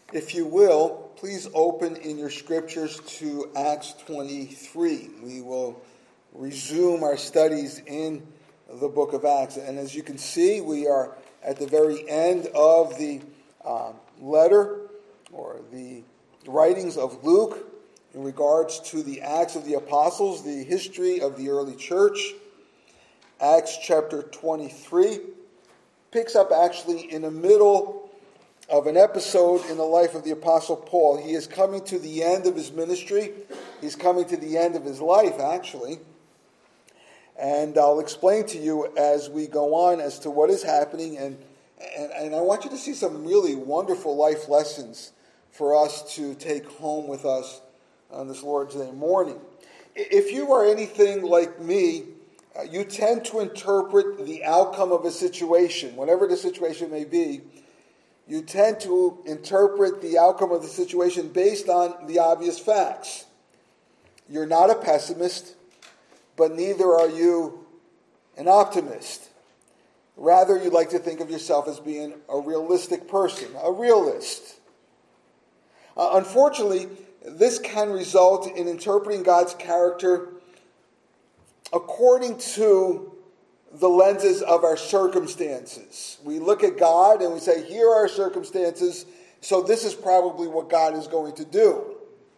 If you will, please open in your scriptures to Acts 23. We will resume our studies in the book of Acts. And as you can see, we are at the very end of the letter or the writings of Luke in regards to the Acts of the Apostles, the history of the early church. Acts chapter 23 picks up actually in the middle of an episode in the life of the Apostle Paul. He is coming to the end of his ministry. He's coming to the end of his life, actually. And I'll explain to you as we go on as to what is happening. And I want you to see some really wonderful life lessons for us to take home with us on this Lord's Day morning. If you are anything like me, you tend to interpret the outcome of a situation, whatever the situation may be. You tend to interpret the outcome of the situation based on the obvious facts. You're not a pessimist, but neither are you an optimist. Rather, you like to think of yourself as being a realistic person, a realist. Unfortunately, this can result in interpreting God's character according to the lenses of our circumstances. We look at God and we say, here are our circumstances, so this is probably what God is going to do.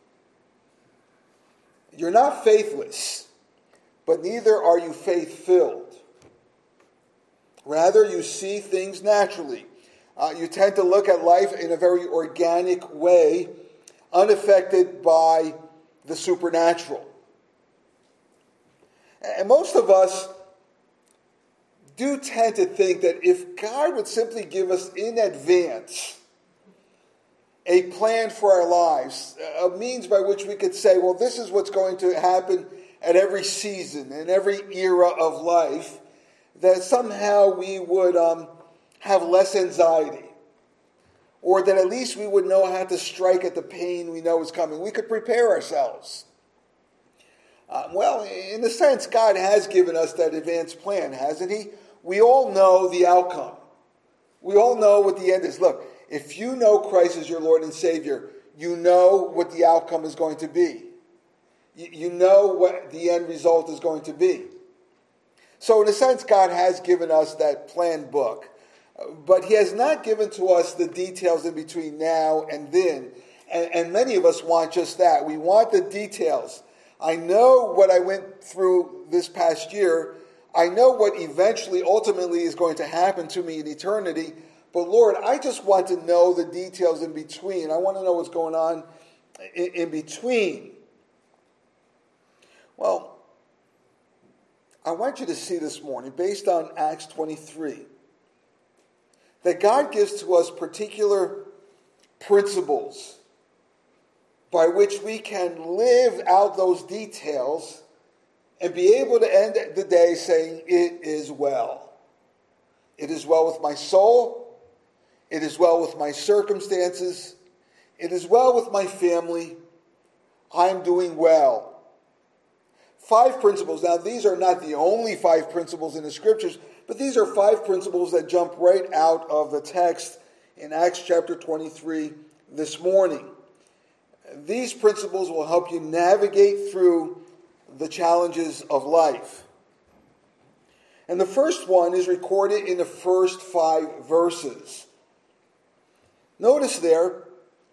You're not faithless, but neither are you faith-filled. Rather, you see things naturally. You tend to look at life in a very organic way, unaffected by the supernatural. And most of us do tend to think that if God would simply give us in advance a plan for our lives, a means by which we could say, well, this is what's going to happen at every season and every era of life, that somehow we would have less anxiety, or that at least we would know how to strike at the pain we know is coming. We could prepare ourselves. Well, in a sense, God has given us that advanced plan, hasn't He? We all know the outcome. We all know what the end is. Look, if you know Christ as your Lord and Savior, you know what the outcome is going to be. You know what the end result is going to be. So in a sense, God has given us that plan book. But He has not given to us the details in between now and then. And many of us want just that. We want the details. I know what I went through this past year. I know what eventually, ultimately is going to happen to me in eternity. But Lord, I just want to know the details in between. I want to know what's going on in between. Well, I want you to see this morning, based on Acts 23, that God gives to us particular principles by which we can live out those details and be able to end the day saying, it is well. It is well with my soul. It is well with my circumstances. It is well with my family. I'm doing well. 5 principles. Now, these are not the only 5 principles in the scriptures, but these are 5 principles that jump right out of the text in Acts chapter 23 this morning. These principles will help you navigate through the challenges of life. And the first one is recorded in the first 5 verses. Notice there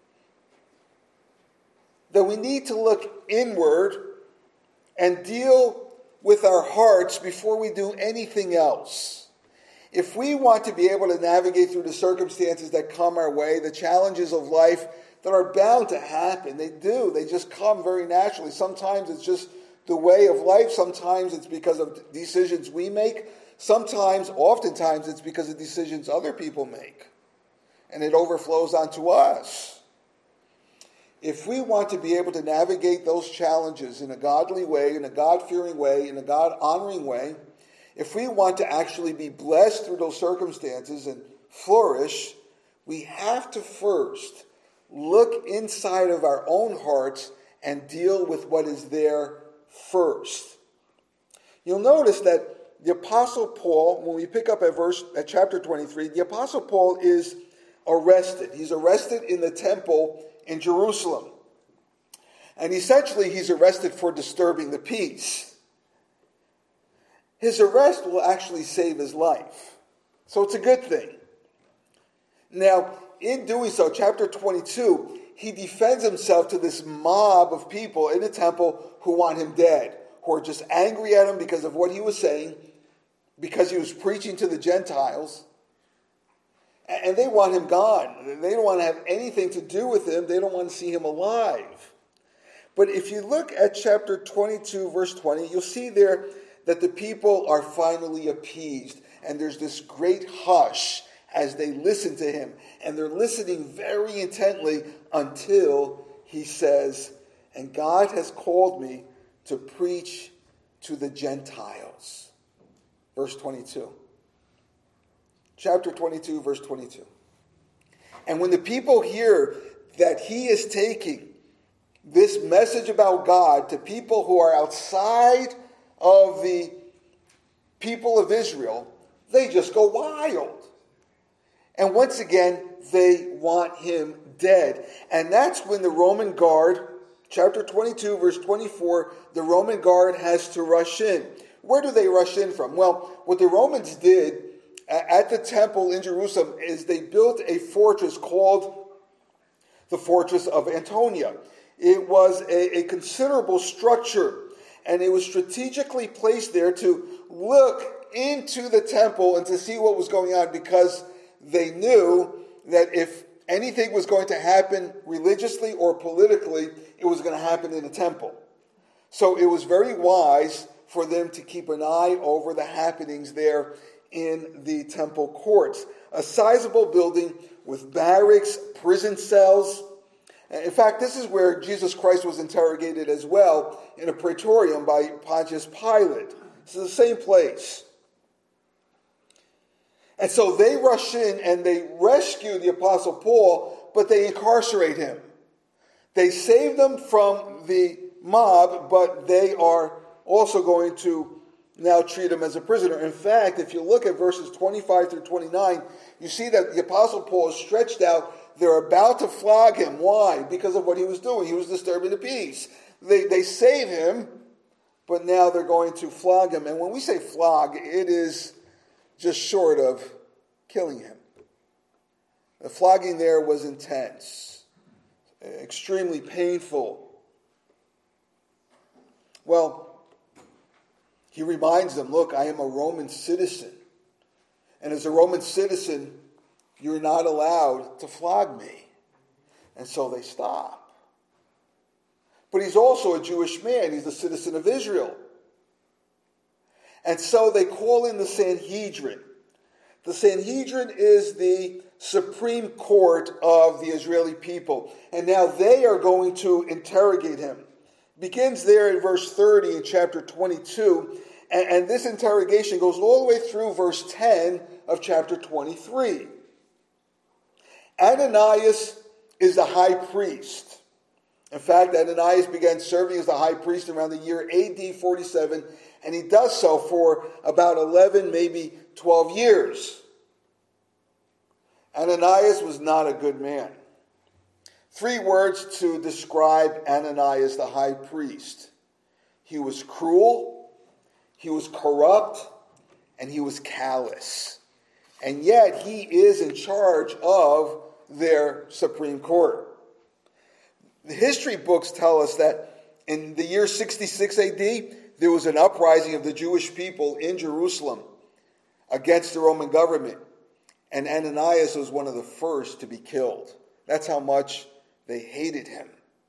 that we need to look inward and deal with our hearts before we do anything else. If we want to be able to navigate through the circumstances that come our way, the challenges of life that are bound to happen, they do. They just come very naturally. Sometimes it's just the way of life. Sometimes it's because of decisions we make. Oftentimes it's because of decisions other people make. And it overflows onto us. If we want to be able to navigate those challenges in a godly way, in a God-fearing way, in a God-honoring way, if we want to actually be blessed through those circumstances and flourish, we have to first look inside of our own hearts and deal with what is there first. You'll notice that the Apostle Paul, when we pick up at chapter 23, the Apostle Paul is arrested. He's arrested in the temple in Jerusalem. And essentially, he's arrested for disturbing the peace. His arrest will actually save his life. So it's a good thing. Now, in doing so, chapter 22, he defends himself to this mob of people in the temple who want him dead, who are just angry at him because of what he was saying, because he was preaching to the Gentiles. And they want him gone. They don't want to have anything to do with him. They don't want to see him alive. But if you look at chapter 22, verse 20, you'll see there that the people are finally appeased. And there's this great hush as they listen to him. And they're listening very intently until he says, "And God has called me to preach to the Gentiles." Verse 22. Chapter 22, verse 22. "And when the people hear that he is taking this message about God to people who are outside of the people of Israel, they just go wild. And once again, they want him dead." And that's when the Roman guard, chapter 22, verse 24, the Roman guard has to rush in. Where do they rush in from? Well, what the Romans did at the temple in Jerusalem is they built a fortress called the Fortress of Antonia. It was a considerable structure, and it was strategically placed there to look into the temple and to see what was going on, because they knew that if anything was going to happen religiously or politically, it was going to happen in the temple. So it was very wise for them to keep an eye over the happenings there in the temple courts. A sizable building with barracks, prison cells. In fact, this is where Jesus Christ was interrogated as well, in a praetorium by Pontius Pilate. This is the same place. And so they rush in and they rescue the Apostle Paul, but they incarcerate him. They save them from the mob, but they are also going to now treat him as a prisoner. In fact, if you look at verses 25 through 29, you see that the Apostle Paul is stretched out. They're about to flog him. Why? Because of what he was doing. He was disturbing the peace. They save him, but now they're going to flog him. And when we say flog, it is just short of killing him. The flogging there was intense, extremely painful. Well, he reminds them, look, I am a Roman citizen. And as a Roman citizen, you're not allowed to flog me. And so they stop. But he's also a Jewish man. He's a citizen of Israel. And so they call in the Sanhedrin. The Sanhedrin is the supreme court of the Israeli people. And now they are going to interrogate him. It begins there in verse 30 in chapter 22. And this interrogation goes all the way through verse 10 of chapter 23. Ananias is the high priest. In fact, Ananias began serving as the high priest around the year AD 47, and he does so for about 11, maybe 12 years. Ananias was not a good man. 3 words to describe Ananias, the high priest. He was cruel, he was corrupt, and he was callous. And yet he is in charge of their Supreme Court. The history books tell us that in the year 66 AD, there was an uprising of the Jewish people in Jerusalem against the Roman government. And Ananias was one of the first to be killed. That's how much they hated him.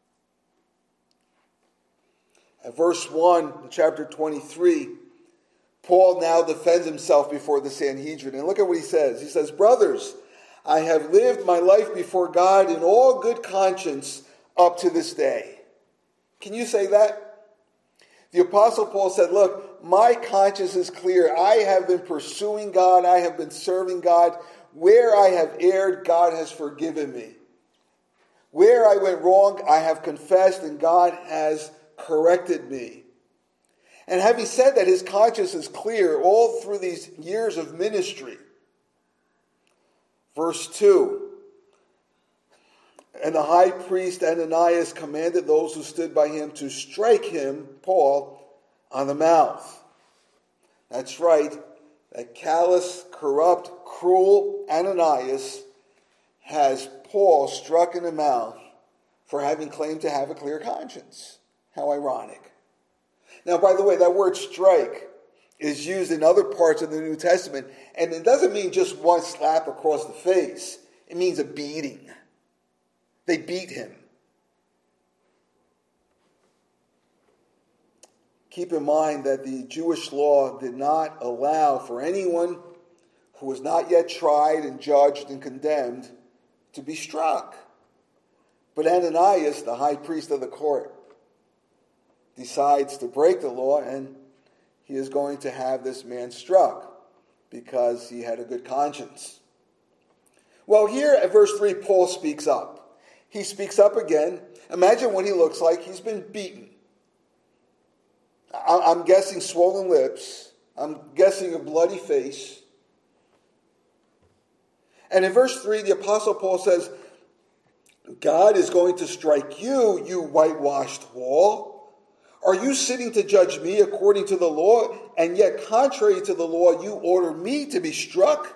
At verse 1, chapter 23, Paul now defends himself before the Sanhedrin. And look at what he says. He says, "Brothers, I have lived my life before God in all good conscience up to this day." Can you say that? The Apostle Paul said, look, my conscience is clear. I have been pursuing God. I have been serving God. Where I have erred, God has forgiven me. Where I went wrong, I have confessed, and God has corrected me. And having said that, his conscience is clear all through these years of ministry. Verse 2, And the high priest Ananias commanded those who stood by him to strike him, Paul, on the mouth. That's right. That callous, corrupt, cruel Ananias has Paul struck in the mouth for having claimed to have a clear conscience. How ironic. Now, by the way, that word strike is used in other parts of the New Testament, and it doesn't mean just one slap across the face. It means a beating. They beat him. Keep in mind that the Jewish law did not allow for anyone who was not yet tried and judged and condemned to be struck. But Ananias, the high priest of the court, decides to break the law, and he is going to have this man struck because he had a good conscience. Well, here at verse 3, Paul speaks up. He speaks up again. Imagine what he looks like. He's been beaten. I'm guessing swollen lips. I'm guessing a bloody face. And in verse 3, the Apostle Paul says, God is going to strike you, you whitewashed wall. Are you sitting to judge me according to the law, and yet contrary to the law, you order me to be struck?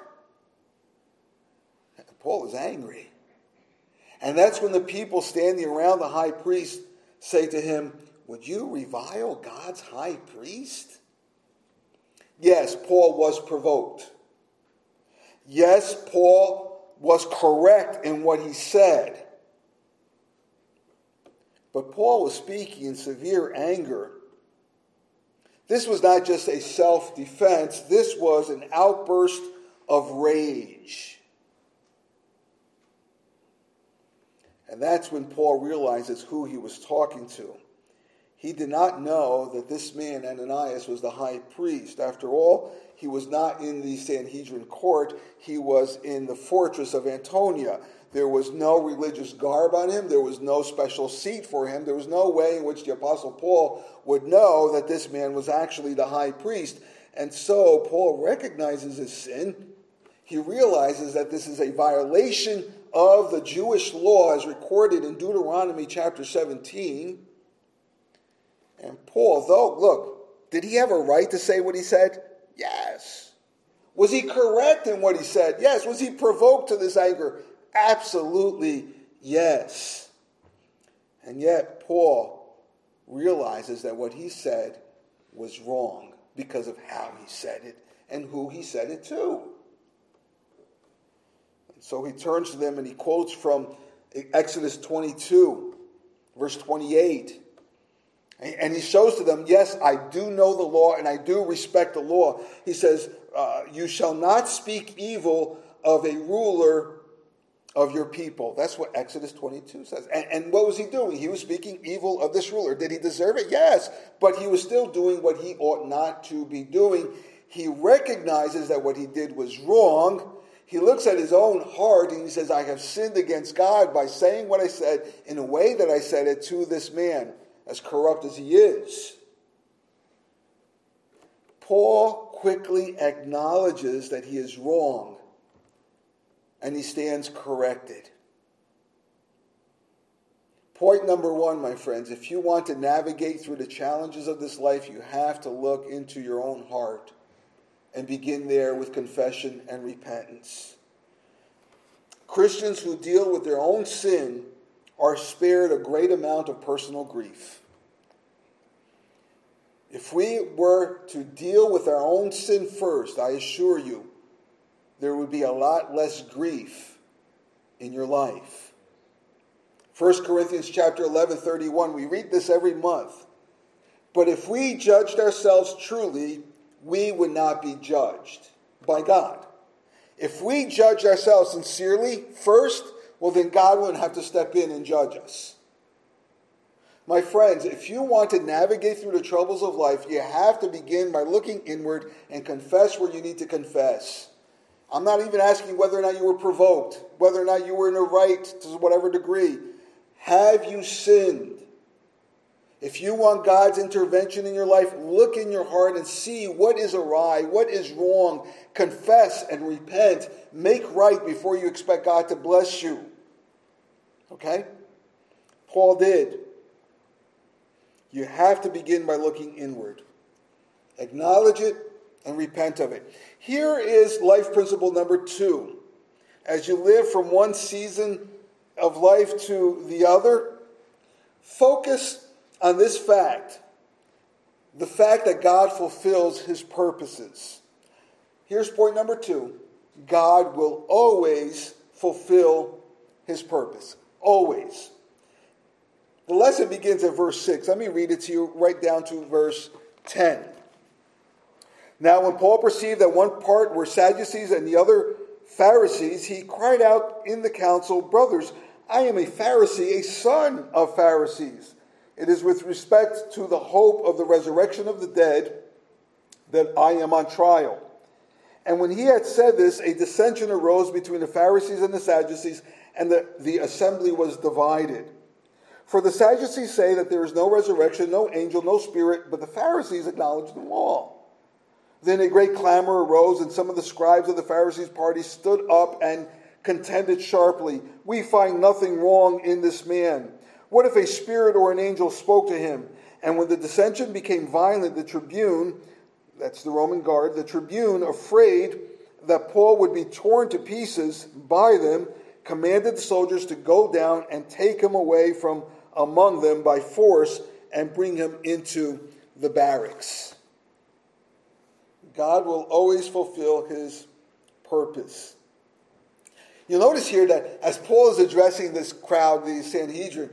Paul is angry. And that's when the people standing around the high priest say to him, would you revile God's high priest? Yes, Paul was provoked. Yes, Paul was correct in what he said. But Paul was speaking in severe anger. This was not just a self-defense. This was an outburst of rage. And that's when Paul realizes who he was talking to. He did not know that this man, Ananias, was the high priest. After all, he was not in the Sanhedrin court. He was in the fortress of Antonia. There was no religious garb on him. There was no special seat for him. There was no way in which the Apostle Paul would know that this man was actually the high priest. And so Paul recognizes his sin. He realizes that this is a violation of the Jewish law as recorded in Deuteronomy chapter 17. And Paul, though, look, did he have a right to say what he said? Yes. Was he correct in what he said? Yes. Was he provoked to this anger? Absolutely yes. And yet Paul realizes that what he said was wrong because of how he said it and who he said it to. And so he turns to them and he quotes from Exodus 22, verse 28. And he shows to them, yes, I do know the law and I do respect the law. He says, you shall not speak evil of a ruler of your people. That's what Exodus 22 says. And what was he doing? He was speaking evil of this ruler. Did he deserve it? Yes. But he was still doing what he ought not to be doing. He recognizes that what he did was wrong. He looks at his own heart and he says, I have sinned against God by saying what I said in a way that I said it to this man, as corrupt as he is. Paul quickly acknowledges that he is wrong, and he stands corrected. Point number one, my friends, if you want to navigate through the challenges of this life, you have to look into your own heart and begin there with confession and repentance. Christians who deal with their own sin are spared a great amount of personal grief. If we were to deal with our own sin first, I assure you, there would be a lot less grief in your life. 1 Corinthians chapter 11:31, we read this every month. But if we judged ourselves truly, we would not be judged by God. If we judged ourselves sincerely first, well, then God wouldn't have to step in and judge us. My friends, if you want to navigate through the troubles of life, you have to begin by looking inward and confess where you need to confess. I'm not even asking whether or not you were provoked, whether or not you were in the right to whatever degree. Have you sinned? If you want God's intervention in your life, look in your heart and see what is awry, what is wrong. Confess and repent. Make right before you expect God to bless you. Okay? Paul did. You have to begin by looking inward. Acknowledge it and repent of it. Here is life principle number 2. As you live from one season of life to the other, focus on this fact. The fact that God fulfills his purposes. Here's point number 2. God will always fulfill his purpose. Always. The lesson begins at verse 6. Let me read it to you right down to verse 10. Now when Paul perceived that one part were Sadducees and the other Pharisees, he cried out in the council, "Brothers, I am a Pharisee, a son of Pharisees. It is with respect to the hope of the resurrection of the dead that I am on trial." And when he had said this, a dissension arose between the Pharisees and the Sadducees, and the assembly was divided. For the Sadducees say that there is no resurrection, no angel, no spirit, but the Pharisees acknowledge them all. Then a great clamor arose, and some of the scribes of the Pharisees' party stood up and contended sharply, "We find nothing wrong in this man. What if a spirit or an angel spoke to him?" And when the dissension became violent, the tribune, that's the Roman guard, the tribune, afraid that Paul would be torn to pieces by them, commanded the soldiers to go down and take him away from among them by force and bring him into the barracks. God will always fulfill his purpose. You'll notice here that as Paul is addressing this crowd, the Sanhedrin,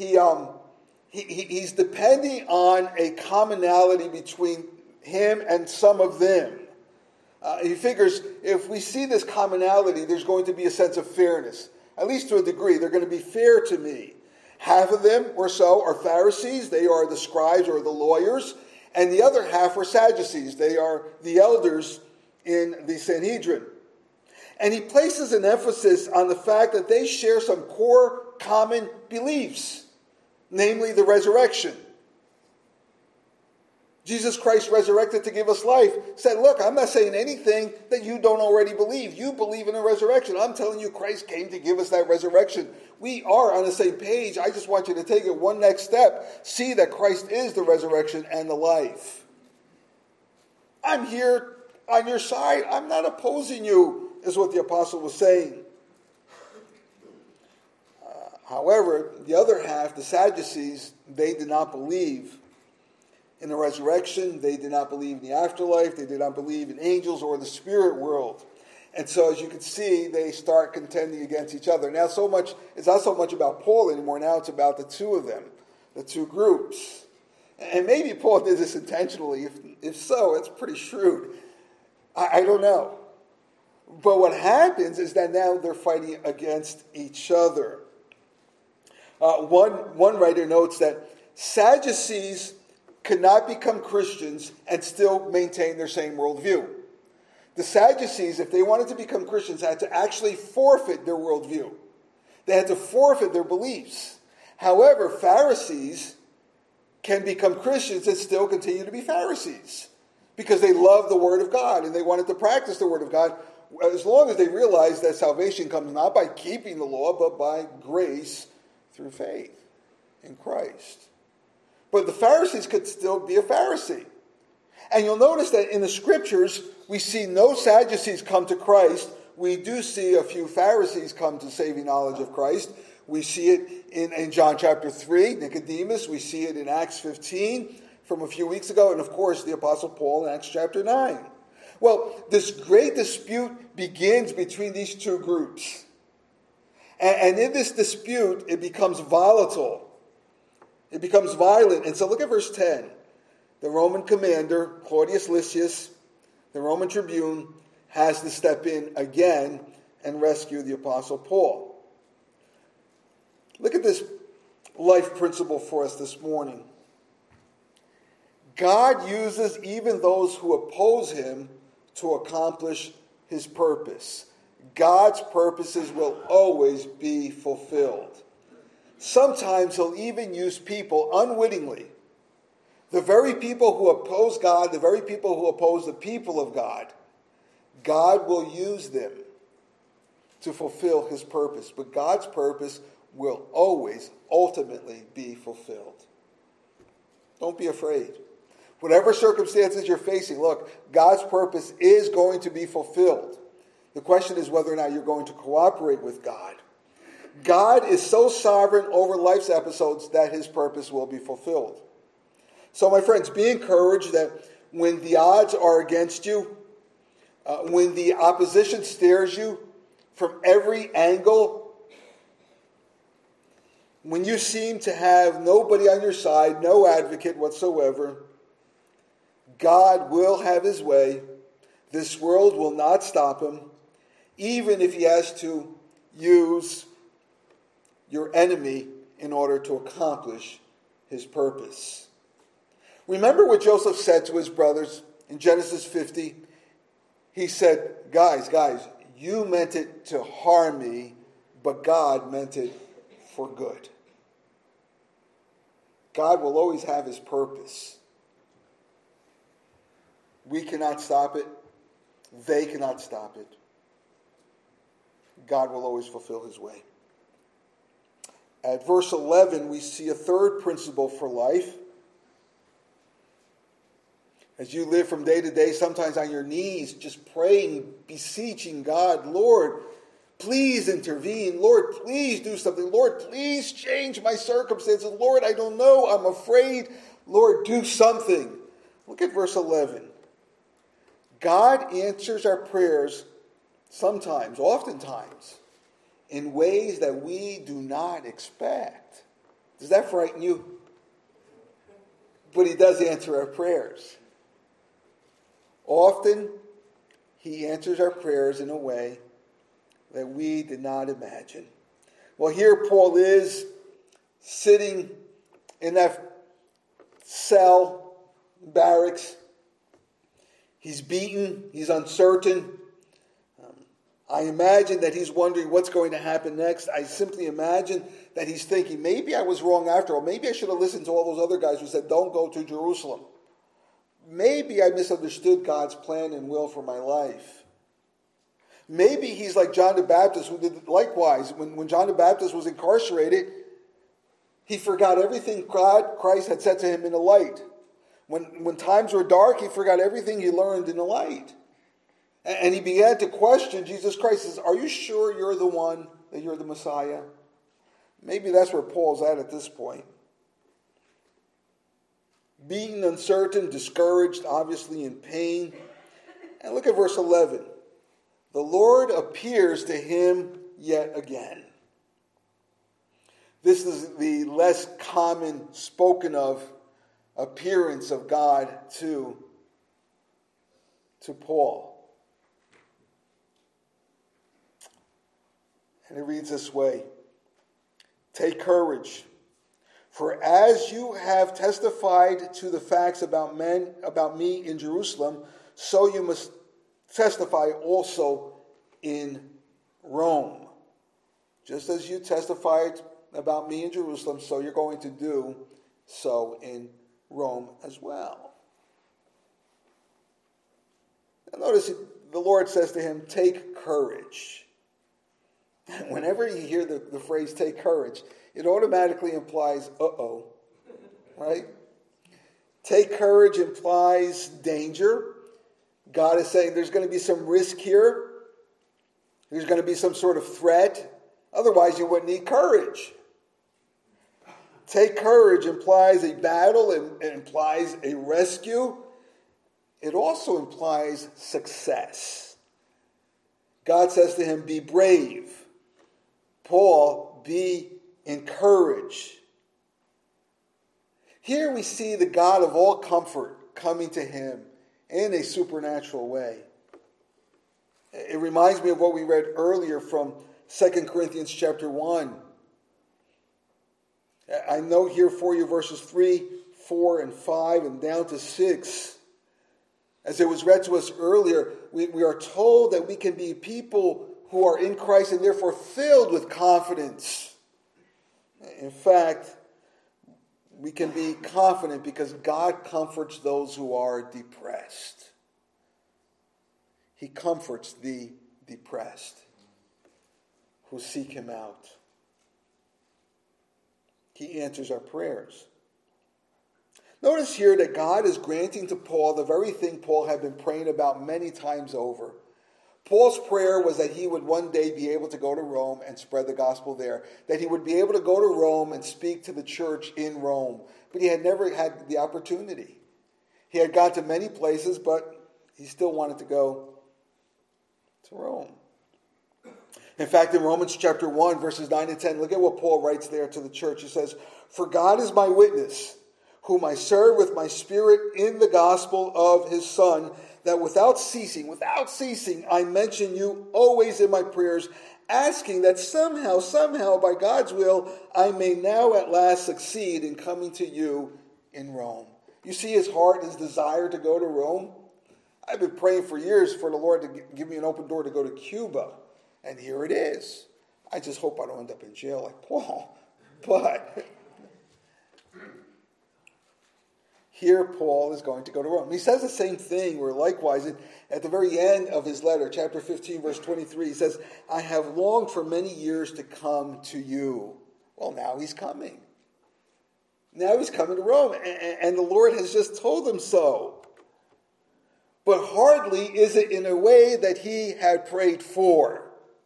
he's depending on a commonality between him and some of them. He figures if we see this commonality, there's going to be a sense of fairness, at least to a degree. They're going to be fair to me. Half of them or so are Pharisees. They are the scribes or the lawyers. And the other half are Sadducees. They are the elders in the Sanhedrin. And he places an emphasis on the fact that they share some core common beliefs, namely the resurrection. Jesus Christ resurrected to give us life, said, look, I'm not saying anything that you don't already believe. You believe in a resurrection. I'm telling you Christ came to give us that resurrection. We are on the same page. I just want you to take it one next step. See that Christ is the resurrection and the life. I'm here on your side. I'm not opposing you, is what the apostle was saying. However, the other half, the Sadducees, they did not believe in the resurrection. They did not believe in the afterlife. They did not believe in angels or the spirit world. And so, as you can see, they start contending against each other. Now, it's not so much about Paul anymore. Now it's about the two of them, the two groups. And maybe Paul did this intentionally. If so, it's pretty shrewd. I don't know. But what happens is that now they're fighting against each other. One writer notes that Sadducees could not become Christians and still maintain their same worldview. The Sadducees, if they wanted to become Christians, had to actually forfeit their worldview. They had to forfeit their beliefs. However, Pharisees can become Christians and still continue to be Pharisees because they love the Word of God and they wanted to practice the Word of God as long as they realize that salvation comes not by keeping the law, but by grace through faith in Christ. But the Pharisees could still be a Pharisee. And you'll notice that in the Scriptures, we see no Sadducees come to Christ. We do see a few Pharisees come to saving knowledge of Christ. We see it in John chapter 3, Nicodemus. We see it in Acts 15 from a few weeks ago. And of course, the Apostle Paul in Acts chapter 9. Well, this great dispute begins between these two groups. And in this dispute, it becomes volatile. It becomes violent. And so look at verse 10. The Roman commander, Claudius Lysias, the Roman tribune, has to step in again and rescue the Apostle Paul. Look at this life principle for us this morning. God uses even those who oppose him to accomplish his purpose. God's purposes will always be fulfilled. Sometimes he'll even use people unwittingly. The very people who oppose God, the very people who oppose the people of God, God will use them to fulfill his purpose. But God's purpose will always ultimately be fulfilled. Don't be afraid. Whatever circumstances you're facing, look, God's purpose is going to be fulfilled. The question is whether or not you're going to cooperate with God. God is so sovereign over life's episodes that his purpose will be fulfilled. So, my friends, be encouraged that when the odds are against you, when the opposition stares you from every angle, when you seem to have nobody on your side, no advocate whatsoever, God will have his way. This world will not stop him, even if he has to use your enemy in order to accomplish his purpose. Remember what Joseph said to his brothers in Genesis 50? He said, guys, you meant it to harm me, but God meant it for good. God will always have his purpose. We cannot stop it. They cannot stop it. God will always fulfill his way. At verse 11, we see a third principle for life. As you live from day to day, sometimes on your knees, just praying, beseeching God, Lord, please intervene. Lord, please do something. Lord, please change my circumstances. Lord, I don't know. I'm afraid. Lord, do something. Look at verse 11. God answers our prayers sometimes, oftentimes, in ways that we do not expect. Does that frighten you? But he does answer our prayers. Often, he answers our prayers in a way that we did not imagine. Well, here Paul is sitting in that cell, barracks. He's beaten. He's uncertain. I imagine that he's wondering what's going to happen next. I simply imagine that he's thinking, maybe I was wrong after all. Maybe I should have listened to all those other guys who said, don't go to Jerusalem. Maybe I misunderstood God's plan and will for my life. Maybe he's like John the Baptist, who did likewise. When John the Baptist was incarcerated, he forgot everything Christ had said to him in the light. When times were dark, he forgot everything he learned in the light. And he began to question Jesus Christ. He says, are you sure you're the one, that you're the Messiah? Maybe that's where Paul's at this point. Being uncertain, discouraged, obviously in pain. And look at verse 11. The Lord appears to him yet again. This is the less common spoken of appearance of God to Paul. And it reads this way. Take courage, for as you have testified to the facts about me in Jerusalem, so you must testify also in Rome. Just as you testified about me in Jerusalem, so you're going to do so in Rome as well. Now notice the Lord says to him, take courage. Whenever you hear the phrase take courage, it automatically implies uh-oh, right? Take courage implies danger. God is saying there's going to be some risk here. There's going to be some sort of threat. Otherwise, you wouldn't need courage. Take courage implies a battle. It implies a rescue. It also implies success. God says to him, be brave. Paul, be encouraged. Here we see the God of all comfort coming to him in a supernatural way. It reminds me of what we read earlier from 2 Corinthians chapter 1. I note here for you verses 3, 4, and 5, and down to 6. As it was read to us earlier, we are told that we can be people who are in Christ and therefore filled with confidence. In fact, we can be confident because God comforts those who are depressed. He comforts the depressed who seek him out. He answers our prayers. Notice here that God is granting to Paul the very thing Paul had been praying about many times over. Paul's prayer was that he would one day be able to go to Rome and spread the gospel there, that he would be able to go to Rome and speak to the church in Rome, but he had never had the opportunity. He had gone to many places, but he still wanted to go to Rome. In fact, in Romans chapter 1, verses 9 and 10, look at what Paul writes there to the church. He says, "For God is my witness, whom I serve with my spirit in the gospel of his Son, that without ceasing, I mention you always in my prayers, asking that somehow, by God's will, I may now at last succeed in coming to you in Rome." You see his heart, his desire to go to Rome? I've been praying for years for the Lord to give me an open door to go to Cuba. And here it is. I just hope I don't end up in jail like Paul. But here Paul is going to go to Rome. He says the same thing, where likewise at the very end of his letter, chapter 15, verse 23, he says, "I have longed for many years to come to you." Well, now he's coming. Now he's coming to Rome, and the Lord has just told him so. But hardly is it in a way that he had prayed for.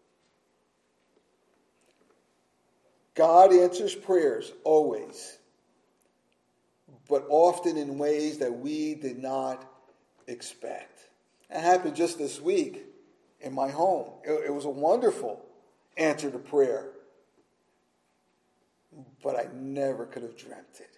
God answers prayers always, but often in ways that we did not expect. It happened just this week in my home. It was a wonderful answer to prayer, but I never could have dreamt it.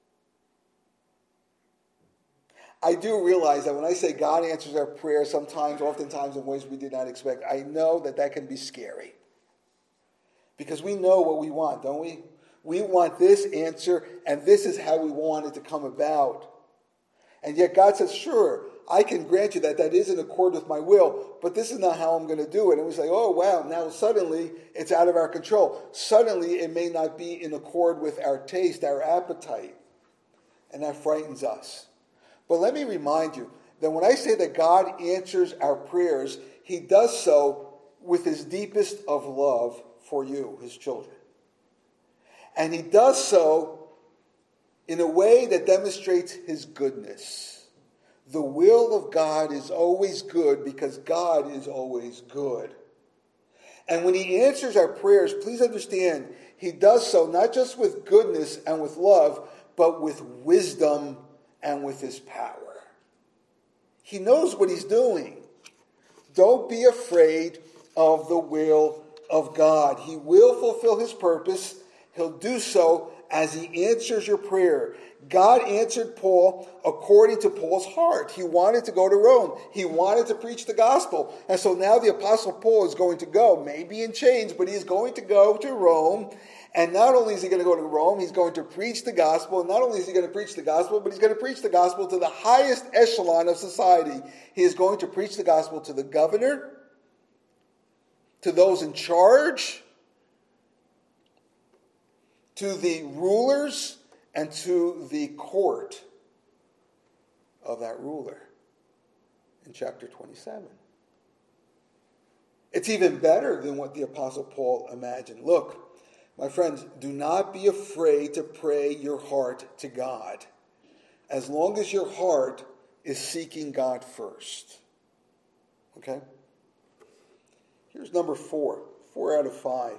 I do realize that when I say God answers our prayers oftentimes in ways we did not expect, I know that can be scary. Because we know what we want, don't we? We want this answer, and this is how we want it to come about. And yet God says, sure, I can grant you that is in accord with my will, but this is not how I'm going to do it. And we say, oh, wow, now suddenly it's out of our control. Suddenly it may not be in accord with our taste, our appetite. And that frightens us. But let me remind you that when I say that God answers our prayers, he does so with his deepest of love for you, his children. And he does so in a way that demonstrates his goodness. The will of God is always good because God is always good. And when he answers our prayers, please understand, he does so not just with goodness and with love, but with wisdom and with his power. He knows what he's doing. Don't be afraid of the will of God. He will fulfill his purpose. He'll do so as he answers your prayer. God answered Paul according to Paul's heart. He wanted to go to Rome. He wanted to preach the gospel. And so now the Apostle Paul is going to go, maybe in chains, but he's going to go to Rome. And not only is he going to go to Rome, he's going to preach the gospel. And not only is he going to preach the gospel, but he's going to preach the gospel to the highest echelon of society. He is going to preach the gospel to the governor, to those in charge, to the rulers, and to the court of that ruler in chapter 27. It's even better than what the Apostle Paul imagined. Look, my friends, do not be afraid to pray your heart to God, as long as your heart is seeking God first. Okay? Here's number 4 out of 5.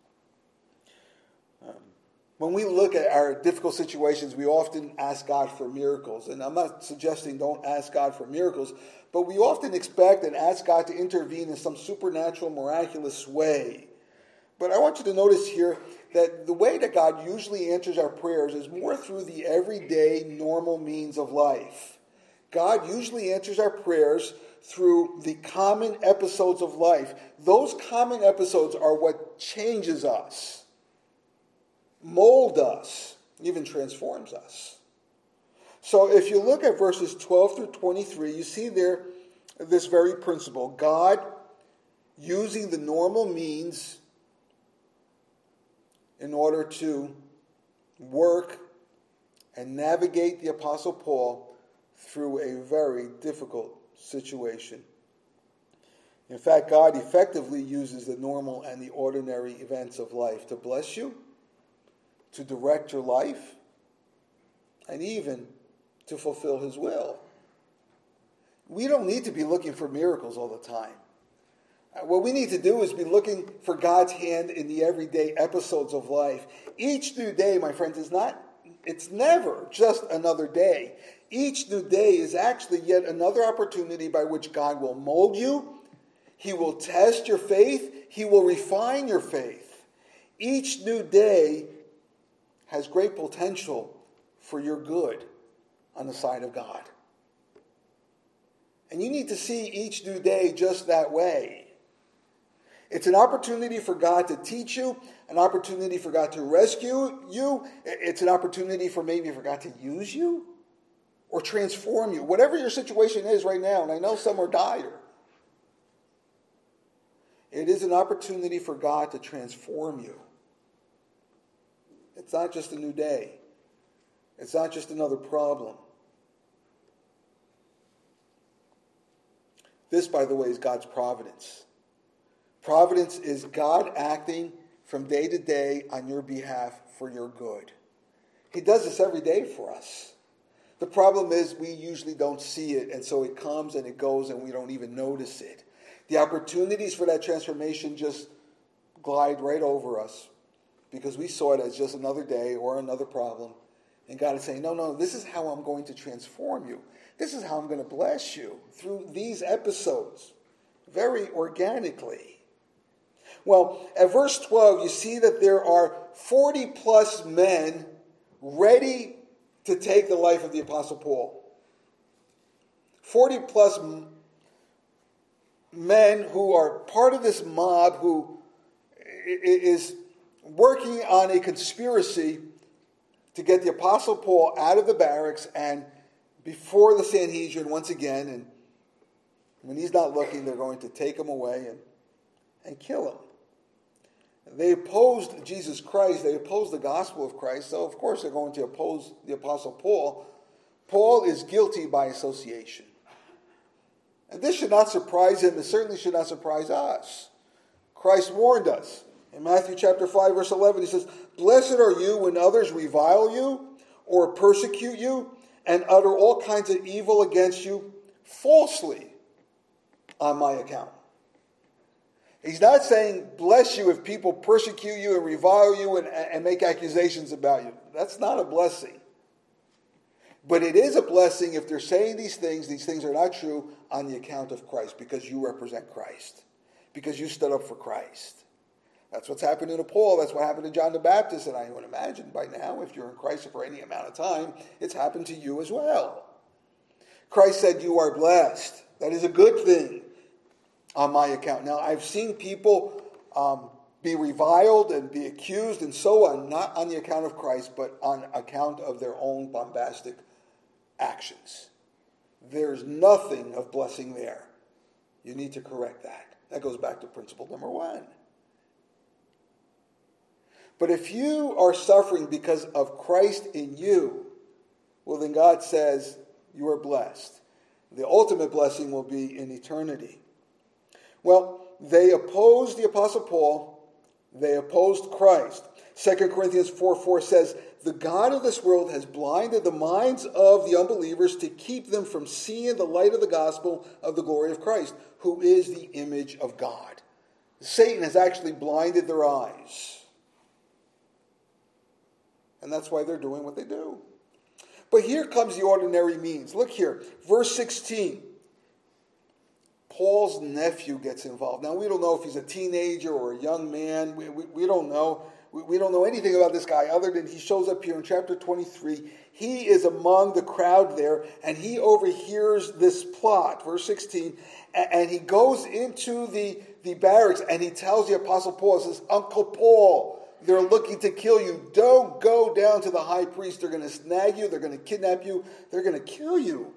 When we look at our difficult situations, we often ask God for miracles. And I'm not suggesting don't ask God for miracles, but we often expect and ask God to intervene in some supernatural, miraculous way. But I want you to notice here that the way that God usually answers our prayers is more through the everyday, normal means of life. God usually answers our prayers through the common episodes of life. Those common episodes are what changes us, mold us, even transforms us. So if you look at verses 12 through 23, you see there this very principle. God using the normal means in order to work and navigate the Apostle Paul through a very difficult situation. In fact, God effectively uses the normal and the ordinary events of life to bless you, to direct your life, and even to fulfill his will. We don't need to be looking for miracles all the time. What we need to do is be looking for God's hand in the everyday episodes of life. Each new day, my friends, it's never just another day. Each new day is actually yet another opportunity by which God will mold you. He will test your faith. He will refine your faith. Each new day has great potential for your good on the side of God. And you need to see each new day just that way. It's an opportunity for God to teach you, an opportunity for God to rescue you. It's an opportunity for God to use you or transform you. Whatever your situation is right now, and I know some are dire, it is an opportunity for God to transform you. It's not just a new day. It's not just another problem. This, by the way, is God's providence. Providence is God acting from day to day on your behalf for your good. He does this every day for us. The problem is we usually don't see it, and so it comes and it goes and we don't even notice it. The opportunities for that transformation just glide right over us because we saw it as just another day or another problem. And God is saying, no, this is how I'm going to transform you. This is how I'm going to bless you through these episodes, very organically. Well, at verse 12, you see that there are 40 plus men ready to take the life of the Apostle Paul. 40 plus men who are part of this mob who is working on a conspiracy to get the Apostle Paul out of the barracks and before the Sanhedrin once again. And when he's not looking, they're going to take him away and kill him. They opposed Jesus Christ. They opposed the gospel of Christ. So, of course, they're going to oppose the Apostle Paul. Paul is guilty by association. And this should not surprise him. It certainly should not surprise us. Christ warned us. In Matthew chapter 5, verse 11, he says, "Blessed are you when others revile you or persecute you and utter all kinds of evil against you falsely on my account." He's not saying bless you if people persecute you and revile you and make accusations about you. That's not a blessing. But it is a blessing if they're saying these things are not true on the account of Christ, because you represent Christ, because you stood up for Christ. That's what's happened to Paul. That's what happened to John the Baptist. And I would imagine by now, if you're in Christ for any amount of time, it's happened to you as well. Christ said, "You are blessed." That is a good thing on my account. Now, I've seen people be reviled and be accused and so on, not on the account of Christ, but on account of their own bombastic actions. There's nothing of blessing there. You need to correct that. That goes back to principle number 1. But if you are suffering because of Christ in you, well, then God says you are blessed. The ultimate blessing will be in eternity. Well, they opposed the Apostle Paul. They opposed Christ. 2 Corinthians 4:4 says, "The God of this world has blinded the minds of the unbelievers to keep them from seeing the light of the gospel of the glory of Christ, who is the image of God." Satan has actually blinded their eyes. And that's why they're doing what they do. But here comes the ordinary means. Look here, verse 16. Paul's nephew gets involved. Now, we don't know if he's a teenager or a young man. We don't know. We don't know anything about this guy other than he shows up here in chapter 23. He is among the crowd there, and he overhears this plot, verse 16, and he goes into the barracks, and he tells the Apostle Paul, says, "Uncle Paul, they're looking to kill you. Don't go down to the high priest. They're going to snag you. They're going to kidnap you. They're going to kill you."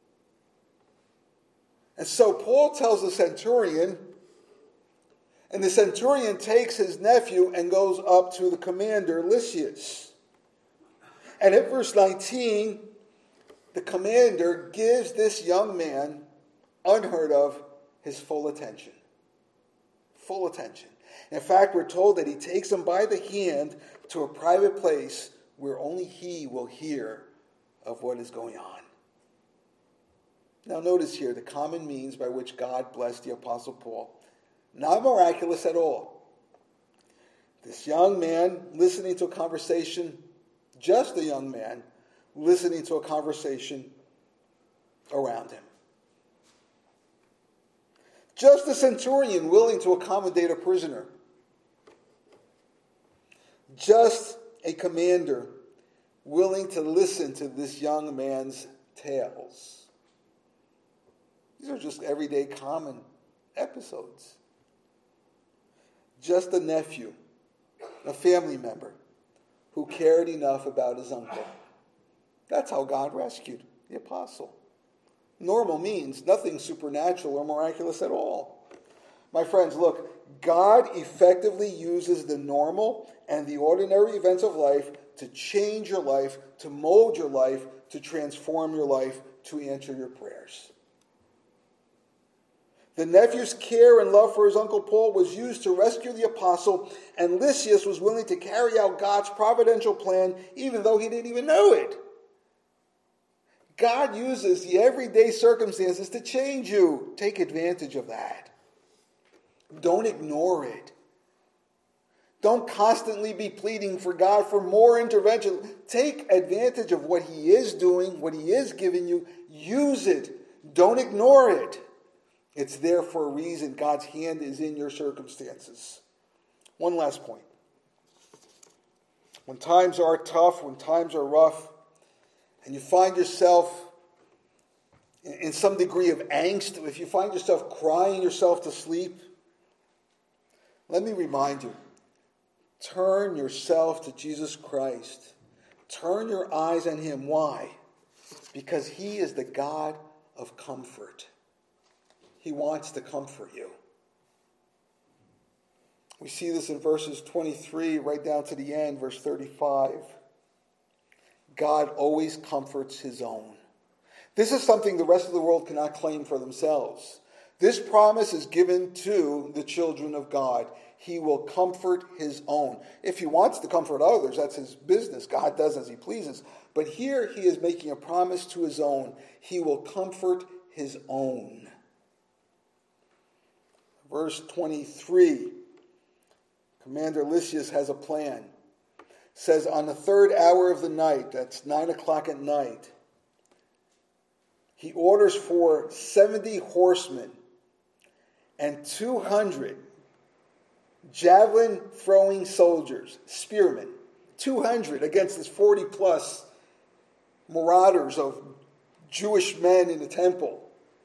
And so Paul tells the centurion, and the centurion takes his nephew and goes up to the commander, Lysias. And at verse 19, the commander gives this young man, unheard of, his full attention. Full attention. In fact, we're told that he takes him by the hand, to a private place where only he will hear of what is going on. Now notice here the common means by which God blessed the Apostle Paul. Not miraculous at all. This young man listening to a conversation, just a young man listening to a conversation around him. Just a centurion willing to accommodate a prisoner. Just a commander willing to listen to this young man's tales. These are just everyday common episodes. Just a nephew, a family member who cared enough about his uncle. That's how God rescued the apostle. Normal means nothing supernatural or miraculous at all. My friends, look, God effectively uses the normal and the ordinary events of life to change your life, to mold your life, to transform your life, to answer your prayers. The nephew's care and love for his uncle Paul was used to rescue the apostle, and Lysias was willing to carry out God's providential plan even though he didn't even know it. God uses the everyday circumstances to change you. Take advantage of that. Don't ignore it. Don't constantly be pleading for God for more intervention. Take advantage of what he is doing, what he is giving you. Use it. Don't ignore it. It's there for a reason. God's hand is in your circumstances. One last point. When times are tough, when times are rough, and you find yourself in some degree of angst, if you find yourself crying yourself to sleep, let me remind you, turn yourself to Jesus Christ. Turn your eyes on him. Why? Because he is the God of comfort. He wants to comfort you. We see this in verses 23 right down to the end, verse 35. God always comforts his own. This is something the rest of the world cannot claim for themselves. This promise is given to the children of God. He will comfort his own. If he wants to comfort others, that's his business. God does as he pleases. But here he is making a promise to his own. He will comfort his own. Verse 23, Commander Lysias has a plan. It says, on the third hour of the night, that's 9 o'clock at night, he orders for 70 horsemen and 200 javelin-throwing soldiers, spearmen, 200 against this 40-plus marauders of Jewish men in the temple.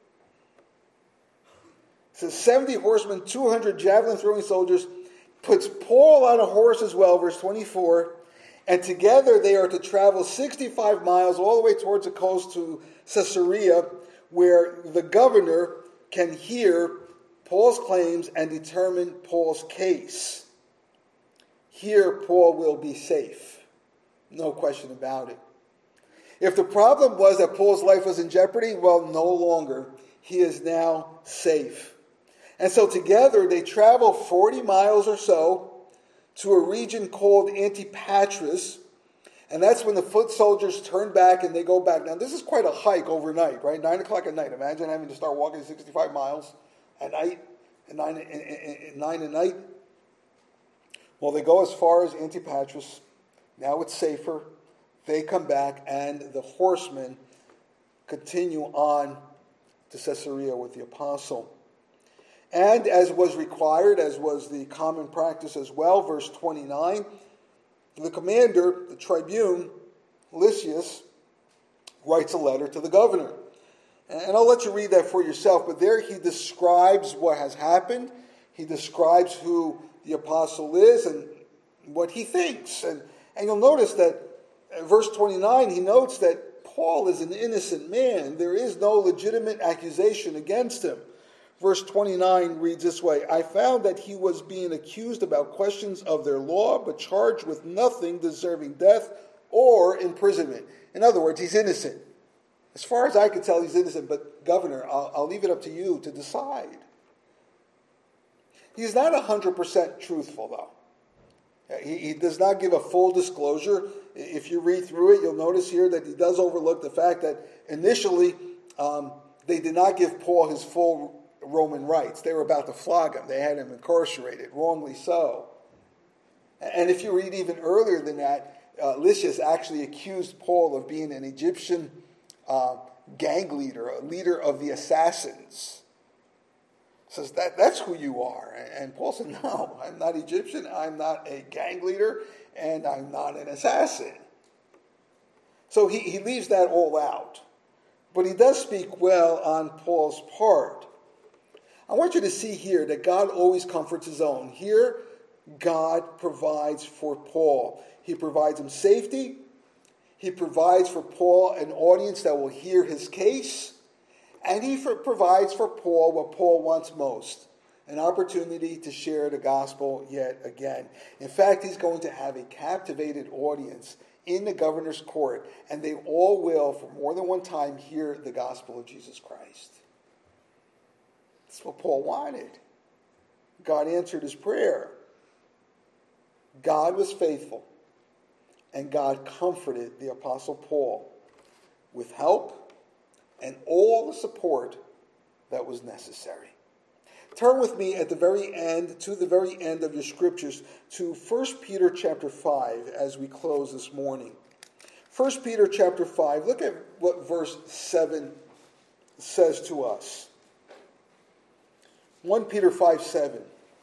It says 70 horsemen, 200 javelin-throwing soldiers, puts Paul on a horse as well, verse 24, and together they are to travel 65 miles all the way towards the coast to Caesarea, where the governor can hear Paul's claims and determine Paul's case. Here Paul will be safe. No question about it. If the problem was that Paul's life was in jeopardy, well, no longer. He is now safe. And so together they travel 40 miles or so to a region called Antipatris. And that's when the foot soldiers turn back and they go back. Now this is quite a hike overnight, right? 9 o'clock at night. Imagine having to start walking 65 miles at night, at 9 at night. Well, they go as far as Antipatris. Now it's safer. They come back and the horsemen continue on to Caesarea with the apostle. And as was required, as was the common practice as well, verse 29, the commander, the tribune, Lysias, writes a letter to the governor. And I'll let you read that for yourself, but there he describes what has happened. He describes who the apostle is and what he thinks. And you'll notice that verse 29, he notes that Paul is an innocent man. There is no legitimate accusation against him. Verse 29 reads this way, I found that he was being accused about questions of their law, but charged with nothing deserving death or imprisonment. In other words, he's innocent. As far as I can tell, he's innocent, but Governor, I'll leave it up to you to decide. He's not 100% truthful, though. He does not give a full disclosure. If you read through it, you'll notice here that he does overlook the fact that initially they did not give Paul his full Roman rights. They were about to flog him. They had him incarcerated, wrongly so. And if you read even earlier than that, Lysias actually accused Paul of being an Egyptian gang leader, a leader of the assassins. Says that's who you are. And Paul said, no, I'm not Egyptian, I'm not a gang leader, and I'm not an assassin. So he leaves that all out. But he does speak well on Paul's part. I want you to see here that God always comforts his own. Here, God provides for Paul. He provides him safety. He provides for Paul an audience that will hear his case. And he provides for Paul what Paul wants most, an opportunity to share the gospel yet again. In fact, he's going to have a captivated audience in the governor's court, and they all will, for more than one time, hear the gospel of Jesus Christ. That's what Paul wanted. God answered his prayer. God was faithful, and God comforted the Apostle Paul with help and all the support that was necessary. Turn with me at the very end, to the very end of your scriptures, to 1 Peter chapter 5 as we close this morning. 1 Peter chapter 5, look at what verse 7 says to us. 1 Peter 5:7.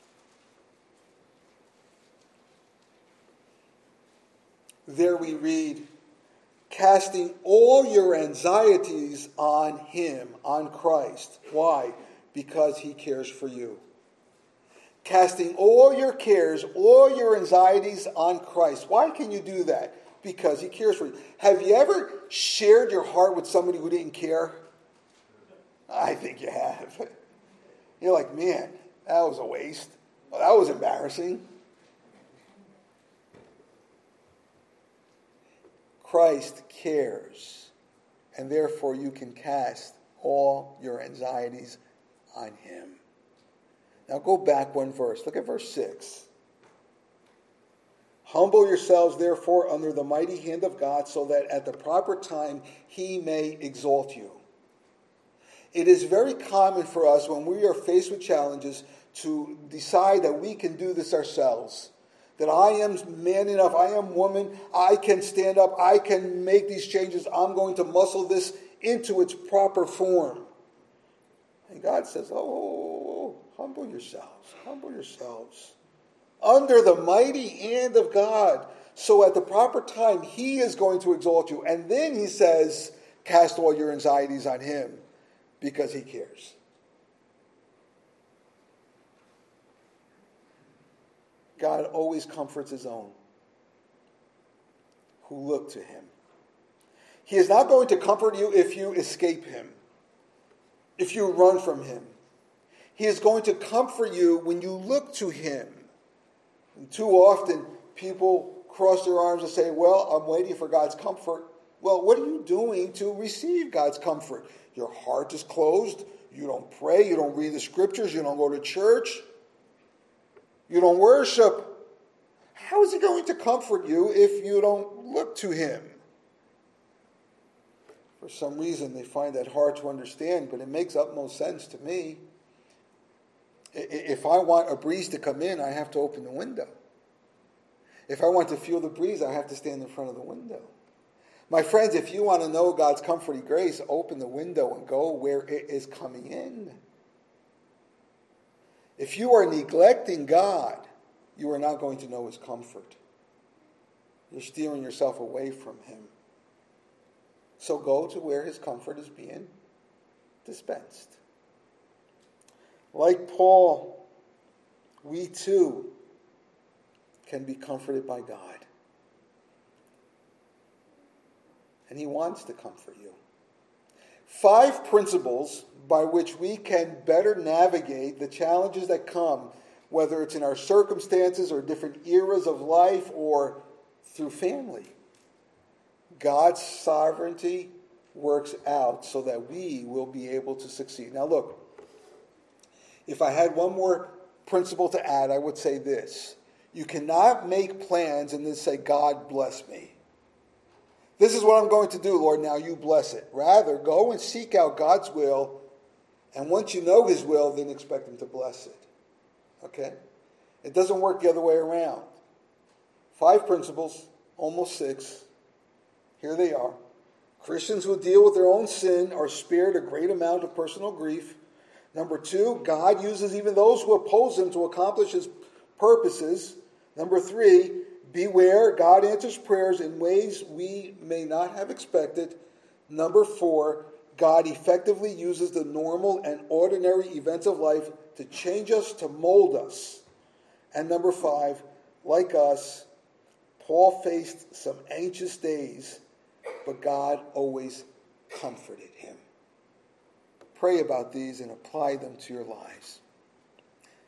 There we read, casting all your anxieties on him, on Christ. Why? Because he cares for you. Casting all your cares, all your anxieties on Christ. Why can you do that? Because he cares for you. Have you ever shared your heart with somebody who didn't care? I think you have. You're like, man, that was a waste. Well, that was embarrassing. Christ cares, and therefore you can cast all your anxieties on him. Now go back one verse. Look at verse 6. Humble yourselves, therefore, under the mighty hand of God, so that at the proper time he may exalt you. It is very common for us when we are faced with challenges to decide that we can do this ourselves. That I am man enough, I am woman, I can stand up, I can make these changes, I'm going to muscle this into its proper form. And God says, humble yourselves. Under the mighty hand of God, so at the proper time, he is going to exalt you. And then he says, cast all your anxieties on him, because he cares. God always comforts his own who look to him. He is not going to comfort you if you escape him, if you run from him. He is going to comfort you when you look to him. And too often, people cross their arms and say, well, I'm waiting for God's comfort. Well, what are you doing to receive God's comfort? Your heart is closed. You don't pray. You don't read the scriptures. You don't go to church. You don't worship. How is he going to comfort you if you don't look to him? For some reason, they find that hard to understand, but it makes utmost sense to me. If I want a breeze to come in, I have to open the window. If I want to feel the breeze, I have to stand in front of the window. My friends, if you want to know God's comforting grace, open the window and go where it is coming in. If you are neglecting God, you are not going to know his comfort. You're steering yourself away from him. So go to where his comfort is being dispensed. Like Paul, we too can be comforted by God. And he wants to comfort you. 5 principles by which we can better navigate the challenges that come, whether it's in our circumstances or different eras of life or through family. God's sovereignty works out so that we will be able to succeed. Now look, if I had one more principle to add, I would say this. You cannot make plans and then say, God bless me. This is what I'm going to do, Lord, now you bless it. Rather, go and seek out God's will, and once you know his will, then expect him to bless it. Okay? It doesn't work the other way around. 5 principles, almost 6. Here they are. Christians who deal with their own sin are spared a great amount of personal grief. Number 2, God uses even those who oppose him to accomplish his purposes. Number 3, beware, God answers prayers in ways we may not have expected. Number 4, God effectively uses the normal and ordinary events of life to change us, to mold us. And number 5, like us, Paul faced some anxious days, but God always comforted him. Pray about these and apply them to your lives.